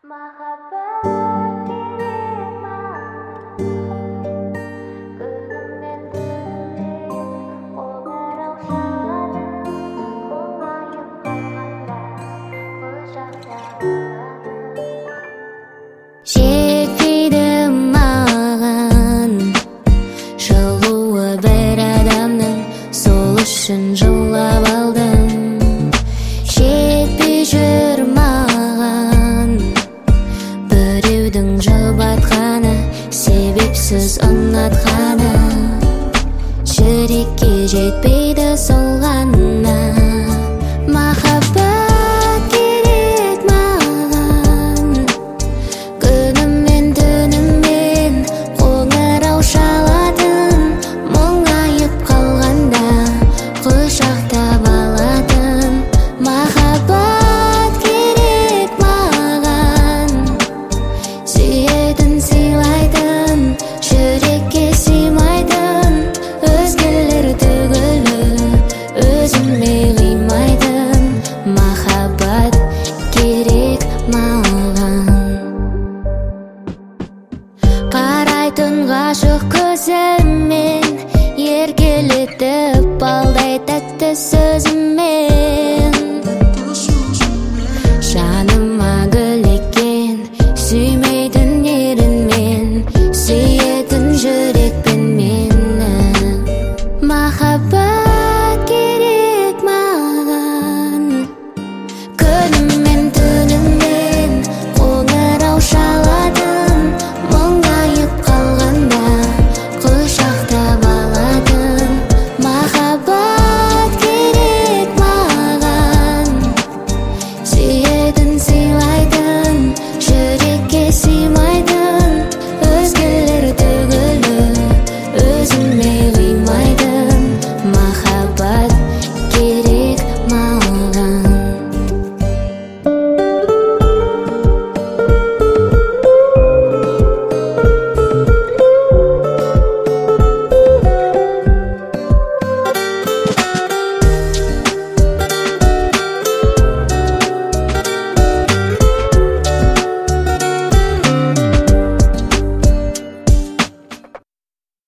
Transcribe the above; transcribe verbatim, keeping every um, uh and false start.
Махаббат керек маған, күнім мен түнім қоңырау шалады, мұңайып қалғанда құшақталады. Жетпейді маған жылуы бір адамның, сол үшін жылап алдым. Жетпей жүр маған біреудің жұбатқаны, себепсіз ұнатқаны, жүрекке жетпейді сол ғана. Махаббат керек маған, күнім мен түніммен қоңырау шалатын, мұңайып қалғанда құшақтап алатын. Махаббат керек маған, сүйетін сыйлайтын, жүрекке сыймайтын, өзгелер түгілі өзіме қимайтын. Махаббат керек маған.